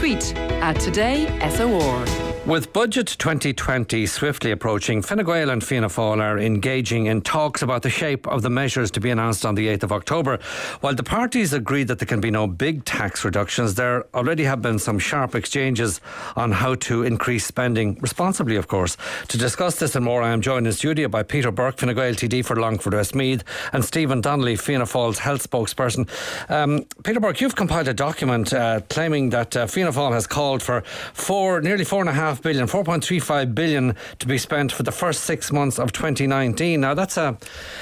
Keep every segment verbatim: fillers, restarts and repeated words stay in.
Tweet at Today S O R. With Budget twenty twenty swiftly approaching, Fine Gael and Fianna Fáil are engaging in talks about the shape of the measures to be announced on the eighth of October. While the parties agreed that there can be no big tax reductions, there already have been some sharp exchanges on how to increase spending, responsibly of course. To discuss this and more, I am joined in studio by Peter Burke, Fine Gael T D for Longford Westmeath, and Stephen Donnelly, Fianna Fáil's health spokesperson. Um, Peter Burke, you've compiled a document uh, claiming that uh, Fianna Fáil has called for four, nearly four and a half billion, four point three five billion to be spent for the first six months of twenty nineteen. Now that's a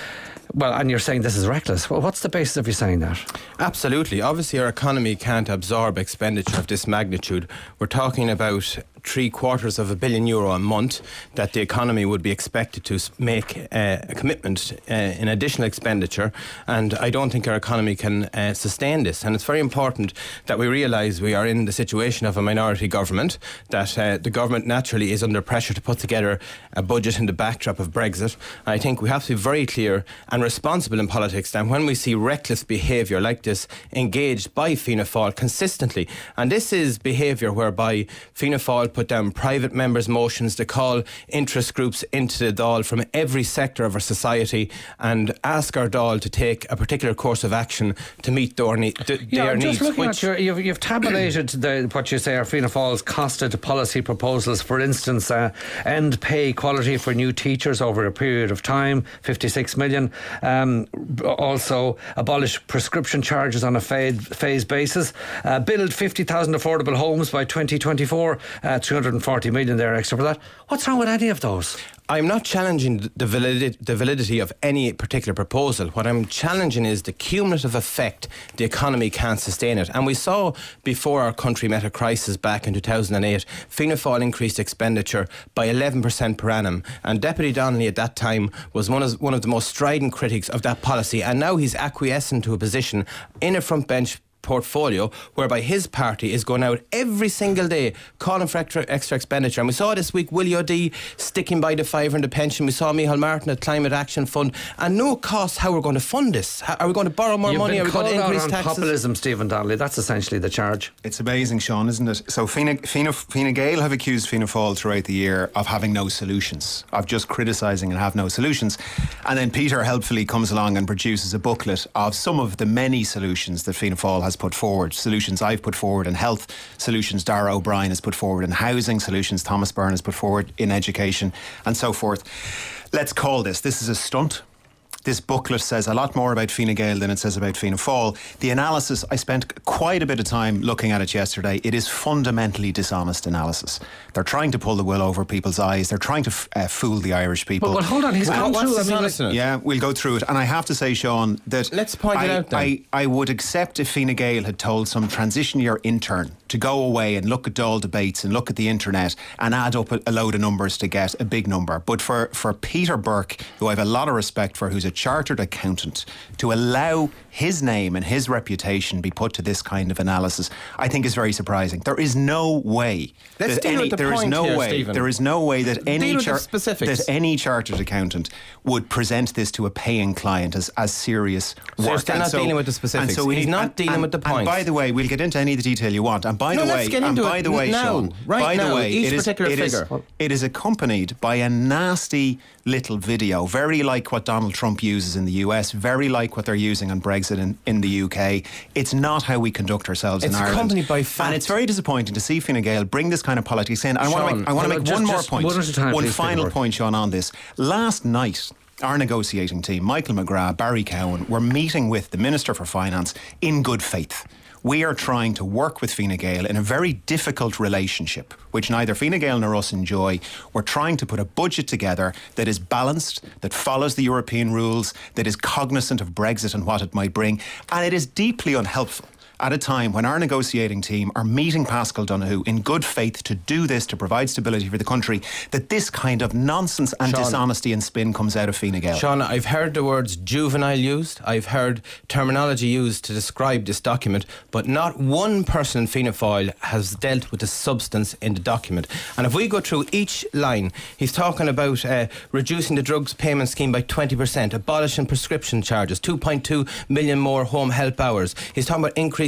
well, and you're saying this is reckless. Well, what's the basis of you saying that? Absolutely. Obviously, our economy can't absorb expenditure of this magnitude. We're talking about three quarters of a billion euro a month that the economy would be expected to make uh, a commitment uh, in additional expenditure, and I don't think our economy can uh, sustain this. And it's very important that we realise we are in the situation of a minority government, that uh, the government naturally is under pressure to put together a budget in the backdrop of Brexit. And I think we have to be very clear and responsible in politics that when we see reckless behaviour like this engaged by Fianna Fáil consistently, and this is behaviour whereby Fianna Fáil put down private members' motions to call interest groups into the Dáil from every sector of our society and ask our Dáil to take a particular course of action to meet their, ne- th- yeah, their I'm needs. Just looking which at your, you've, you've tabulated the, what you say are Fianna Fáil's costed policy proposals. For instance, uh, end pay equality for new teachers over a period of time, fifty-six million. Um, also, abolish prescription charges on a phase, phase basis. Uh, build fifty thousand affordable homes by twenty twenty-four. Uh, three hundred forty million there extra for that. What's wrong with any of those? I'm not challenging the validity, the validity of any particular proposal. What I'm challenging is the cumulative effect the economy can't sustain it. And we saw before our country met a crisis back in two thousand eight, Fianna Fáil increased expenditure by eleven percent per annum. And Deputy Donnelly at that time was one of, one of the most strident critics of that policy. And now he's acquiescing to a position in a front bench portfolio whereby his party is going out every single day calling for extra, extra expenditure. And we saw this week Willie O'Dea sticking by the fiver in the pension. We saw Micheál Martin at Climate Action Fund, and no cost how we're going to fund this. How, are we going to borrow more You've money? Been are we going to increase out on taxes? Populism, Stephen Donnelly. That's essentially the charge. It's amazing, Sean, isn't it? So Fianna, Fianna, Fianna Gael have accused Fianna Fáil throughout the year of having no solutions, of just criticising and have no solutions. And then Peter helpfully comes along and produces a booklet of some of the many solutions that Fianna Fáil has put forward. Solutions I've put forward in health, solutions Dara O'Brien has put forward in housing, solutions Thomas Byrne has put forward in education, and so forth. Let's call this. This is a stunt. This booklet says a lot more about Fine Gael than it says about Fianna Fáil. The analysis, I spent quite a bit of time looking at it yesterday. It is fundamentally dishonest analysis. They're trying to pull the wool over people's eyes. They're trying to f- uh, fool the Irish people. But, but hold on, he's Well, gone what's through. I mean, dishonest in it? Yeah, we'll go through it. And I have to say, Sean, that Let's point I, it out then. I, I would accept if Fine Gael had told some transition year intern to go away and look at Dáil debates and look at the internet and add up a, a load of numbers to get a big number. But for, for Peter Burke, who I have a lot of respect for, who's a chartered accountant, to allow his name and his reputation be put to this kind of analysis, I think is very surprising. There is no way Let's that deal any, with the there is point no here, way Stephen. there is no way that any Deal with the char- specifics. that any chartered accountant would present this to a paying client as, as serious So work. you're still And not dealing with the specifics. and He's we- not and- dealing and- with the And points. by the way, we'll get into any of the detail you want. And by No, the let's way, get and into by it the way, now. Sean, Right by now, the way, each it is, particular it is- figure. it is accompanied by a nasty little video, very like what Donald Trump uses in the U S, very like what they're using on Brexit in, in the U K. It's not how we conduct ourselves It's in Ireland. accompanied by fact. And it's very disappointing to see Fine Gael bring this kind of politics in. I want to Sean, make, I want to well, make just- one more just point. one at a time, one please, final Peter. point, Sean, on this. Last night, our negotiating team, Michael McGrath, Barry Cowan, were meeting with the Minister for Finance in good faith. We are trying to work with Fine Gael in a very difficult relationship, which neither Fine Gael nor us enjoy. We're trying to put a budget together that is balanced, that follows the European rules, that is cognizant of Brexit and what it might bring, and it is deeply unhelpful at a time when our negotiating team are meeting Pascal Donoghue in good faith to do this, to provide stability for the country, that this kind of nonsense and Sean, dishonesty and spin comes out of Fine Gael. Sean, I've heard the words juvenile used. I've heard terminology used to describe this document, but not one person in Fianna Fáil has dealt with the substance in the document. And if we go through each line, he's talking about uh, reducing the drugs payment scheme by twenty percent, abolishing prescription charges, two point two million more home help hours. He's talking about increasing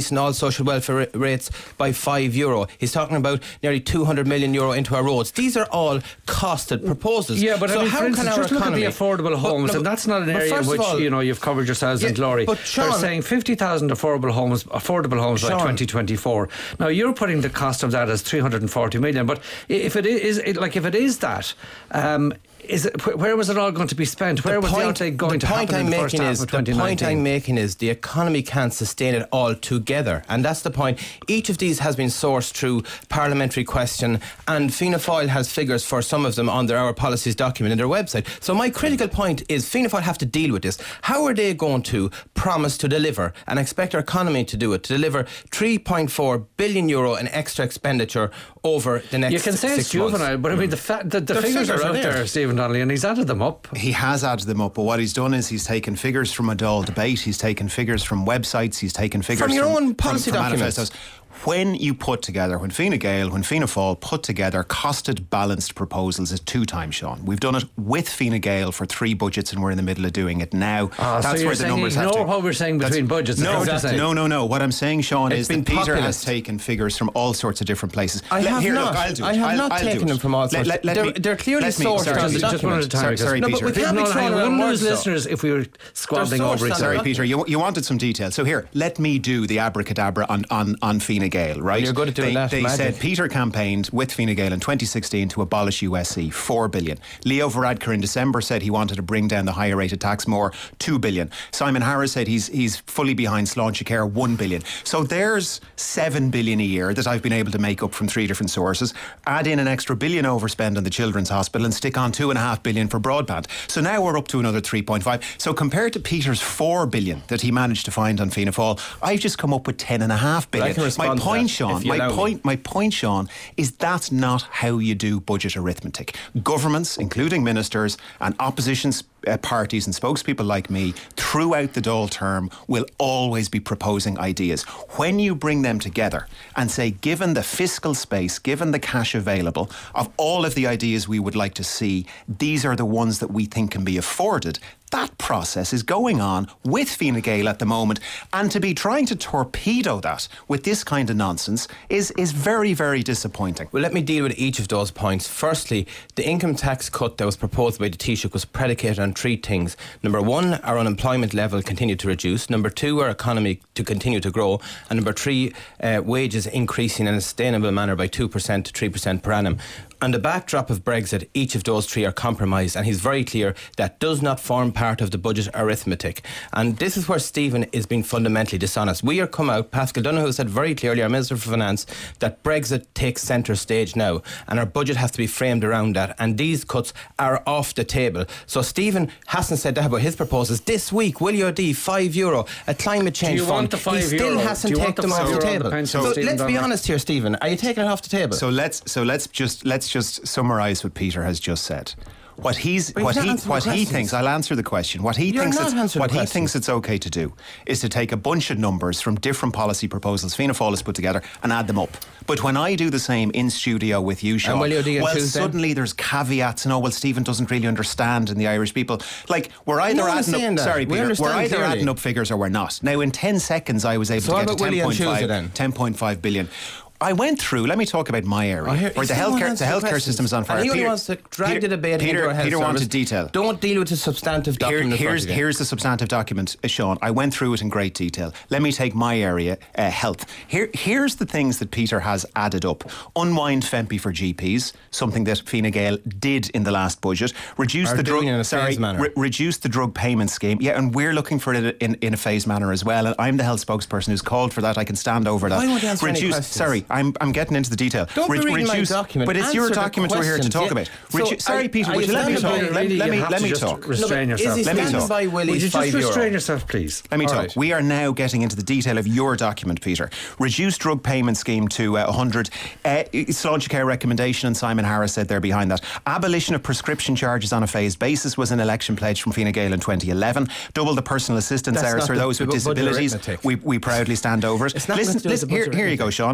increasing all social welfare ra- rates by five euro. He's talking about nearly two hundred million euro into our roads. These are all costed proposals. Yeah, but so I mean, how for instance, can our just look economy, at the affordable homes, but, no, and that's not an but area in first which of all, you know you've covered yourselves yeah, in glory. but Sean, they're saying fifty thousand affordable homes, affordable homes Sean, by twenty twenty-four. Now you're putting the cost of that as three hundred forty million. But if it is, it, like if it is that. Um, Is it, where was it all going to be spent? Where the was point, the outlay going the to point happen I'm in the first making half is, of The twenty nineteen? point I'm making is the economy can't sustain it all together. And that's the point. Each of these has been sourced through parliamentary question, and Fianna Fáil has figures for some of them on their Our Policies document in their website. So my critical point is Fianna Fáil have to deal with this. How are they going to promise to deliver and expect our economy to do it, to deliver three point four billion euro in extra expenditure over the next You can say six it's juvenile, months? but I mean the, fa- the, the The figures figures are are out there. there, Stephen Donnelly, and he's added them up. He has added them up, but what he's done is he's taken figures from a Dáil debate, he's taken figures from websites, he's taken figures From your from, own policy from, from documents. manifestos. When you put together, when Fine Gael, when Fianna Fáil put together costed balanced proposals is two times, Sean. We've done it with Fine Gael for three budgets and we're in the middle of doing it now. Ah, That's so you're where the saying numbers have ignore to... what we're saying between That's- budgets. is No, what you're saying. no, no, no. What I'm saying, Sean, It's is been that Peter populist. has taken figures from all sorts of different places. I Let- have here, not. Look, I'll do it. I have I'll- not I'll do taken it. them from all sorts. Let- let They're- me- they're clearly let me- sourced sorry, on the just, just one at a document. time. Sorry, because- sorry, No, but Peter. we can't be No, no, throwing I around wouldn't words, lose though. listeners if we were squabbling They're over sourced each on other. Sorry, the Peter, you, you wanted some detail. So here, let me do the abracadabra on, on, on Fine Gael, right? Well, you're good at doing they, that, They magic. said Peter campaigned with Fine Gael in twenty sixteen to abolish U S C, four billion. Leo Varadkar in December said he wanted to bring down the higher rate of tax more, two billion. Simon Harris said he's he's fully behind Sláinte Care, one billion. So there's seven billion a year that I've been able to make up from three different sources. Add in an extra billion overspend on the Children's Hospital and stick on two and a half billion for broadband. So now we're up to another three point five. So compared to Peter's four billion that he managed to find on Fianna Fáil, I've just come up with ten and a half billion. I can respond my to point, that, Sean, if you my allow me. point, my point, Sean, is that's not how you do budget arithmetic. Governments, including ministers and opposition uh, parties and spokespeople like me, throughout the Dáil term, will always be proposing ideas. When you bring them together and say, given the fiscal space, given the cash available, of all of the ideas we would like to see, these are the ones that we think can be afforded. That process is going on with Fine Gael at the moment, and to be trying to torpedo that with this kind of nonsense is, is very, very disappointing. Well, let me deal with each of those points. Firstly, the income tax cut that was proposed by the Taoiseach was predicated on three things. Number one, our unemployment level continued to reduce. Number two, our economy to continue to grow. And number three, uh, wages increasing in a sustainable manner by two percent to three percent per annum. On the backdrop of Brexit, each of those three are compromised, and he's very clear that does not form part of the budget arithmetic. And this is where Stephen is being fundamentally dishonest. We are come out, Pascal Donoghue said very clearly, our Minister for Finance, that Brexit takes centre stage now, and our budget has to be framed around that, and these cuts are off the table. So Stephen hasn't said that about his proposals. This week, Willie O'D, five euro, a climate change you fund. want the five he still euro? hasn't Do you want taken the them off five the euro on the table. pension, So Stephen let's be Donnelly? honest here, Stephen. Are you taking it off the table? So let's so let's just let's just summarise what Peter has just said. What he's But he's what not he answering what the he questions. thinks. I'll answer the question. What he You're thinks not it's, answering what the he questions. thinks it's okay to do is to take a bunch of numbers from different policy proposals Fianna Fáil has put together and add them up. But when I do the same in studio with you, Sean, will you do on well, Tuesday? suddenly there's caveats and oh well, Stephen doesn't really understand, and the Irish people like we're either No one's adding saying up. that. Sorry, We Peter, we're understand either clearly. adding up figures or we're not. Now in ten seconds, I was able So to what get to about Willie on ten point Tuesday five then? ten point five billion. I went through, let me talk about my area, Oh, here- where the he still won't healthcare, the answer healthcare questions. system is on fire. And he only Peter- wants to drag Peter- the debate Peter, into our health Peter service. wanted detail. Don't deal with the substantive Here, document. in front here's, of you. here's the substantive document, uh, Sean. I went through it in great detail. Let me take my area, uh, health. Here, here's the things that Peter has added up. Unwind Fempi for G Ps, something that Fine Gael did in the last budget. Reduce Are the drug, doing in a sorry, phased manner. re- reduce the drug payment scheme. Yeah, and we're looking for it in, in a phased manner as well. And I'm the health spokesperson who's called for that. I can stand over that. Why won't you answer any reduce, questions? sorry, I'm, I'm getting into the detail. Don't be reading my document. But it's your Answer the document we're here to questions. talk Yeah. about. So Redu- sorry, I- Peter, I would you let me understand talk? that Let, Really, let you me have let to me just talk. restrain No, but yourself. is he Let me standing talk. by Willie's Would you just five euro? restrain yourself, please? Let me All talk. right. We are now getting into the detail of your document, Peter. Reduced drug payment scheme to uh, one hundred. Uh, Sláinte Care recommendation, and Simon Harris said they're behind that. Abolition of prescription charges on a phased basis was an election pledge from Fine Gael in twenty eleven. Double the personal assistance That's hours not for the those with bu- budget disabilities. arithmetic. We, we proudly stand over it. It's not Listen, meant to do with listen the here, budget here you go, Sean. two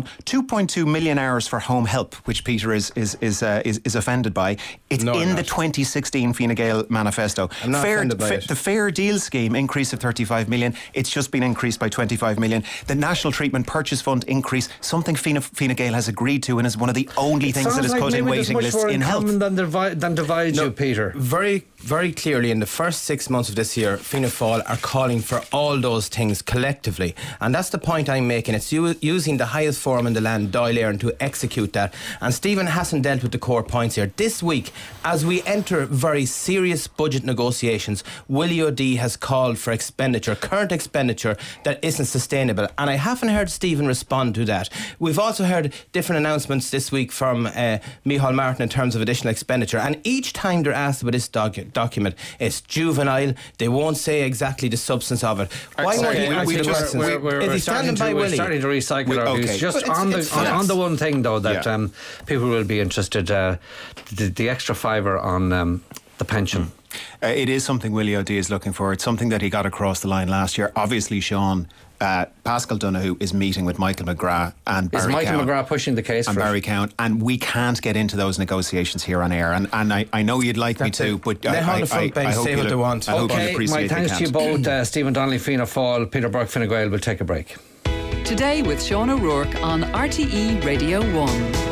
point two million hours for home help, which Peter is is is uh, is, is offended by. It's No, in I'm the not. twenty sixteen Fine Gael manifesto. I'm not fair, offended by fa- it. The Fair Deal scheme increase of thirty-five million. It's just been increased by twenty-five million. The National Treatment Purchase Fund increase, something Fine, Fine Gael has agreed to, and is one of the only things that Sounds is like cutting maybe there's waiting much lists more in health. common Than, divi- than divides No, you, Peter. Very, very clearly in the first six months of this year, Fianna Fáil are calling for all those things collectively. And that's the point I'm making. It's u- using the highest forum in the land, Dáil Éireann, to execute that. And Stephen hasn't dealt with the core points here. This week, as we enter very serious budget negotiations, Willie O'D has called for expenditure, current expenditure, that isn't sustainable. And I haven't heard Stephen respond to that. We've also heard different announcements this week from uh, Micheál Martin in terms of additional expenditure. And each time they're asked about this docu- document, it's juvenile. They won't say exactly the substance of it. Why sorry, won't he we- answer we the just- questions? We're, we're, Is we're he starting standing to, by we're Willie? starting to recycle We- our okay. views. Just But it's- on, the, it's on, facts. on the one thing, though, that Yeah. um, people will be interested, uh, the, the extra fiver on um, the pension. Uh, it is something Willie O'D is looking for. It's something that he got across the line last year. Obviously, Sean, uh, Pascal Donoghue is meeting with Michael McGrath and Barry Is Michael Cowan. McGrath pushing the case and for Barry it? Cowan, and we can't get into those negotiations here on air. And, and I, I know you'd like That's me to, it. but Let I, her on I, the front I, bench I hope say you'll- what they want. I hope you'll Okay, my appreciate they thanks to you can't. both, uh, Stephen Donnelly, Fianna Fáil, Peter Burke, Fine Gael. We'll take a break. Today with Sean O'Rourke on R T E Radio one.